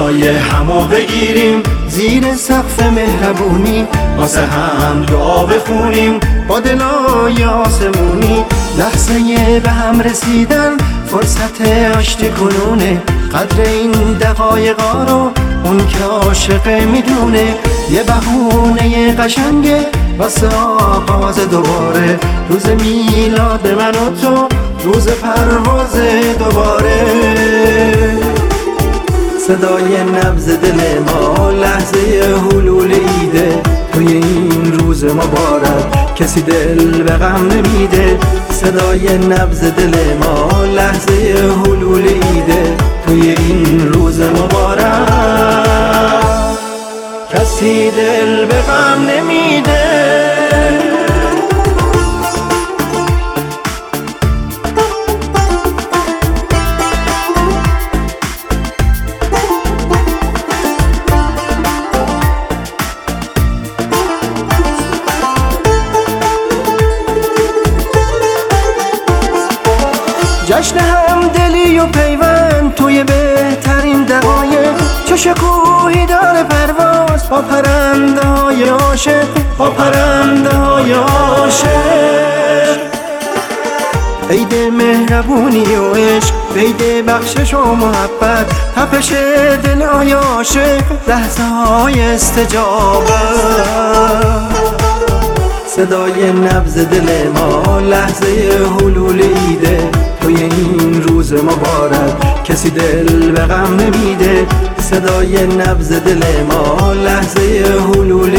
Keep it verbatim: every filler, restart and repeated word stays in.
جای همو بگیریم، زیر سقف مهربونی واسه هم دعا بخونیم، با دلای آسمونی لحظه به هم رسیدن فرصت آشتی کنونه. قدر این دقایقا رو اون که عاشقه میدونه، یه بهونه قشنگه واسه آغاز دوباره، روز میلاد من و تو، روز پرواز دوباره. صدای نبض دل ما لحظه حلول ایده، توی این روز مبارک کسی دل به غم نمیده. صدای نبض دل ما لحظه حلول ایده، توی این روز مبارک کسی دل به غم نمیده. جشن همدلی و پیوند توی بهترین دقایق، چه شکوهی داره پرواز با پرنده های عاشق، با پرنده های عاشق. عید مهربونی و عشق، عید بخشش و محبت، تپش دلهای عاشق، لحظه های استجابت. صدای نبض دل ما لحظه حلول ایده، توی این روز مبارک کسی دل به غم نمیده. صدای نبض دل ما لحظه حلول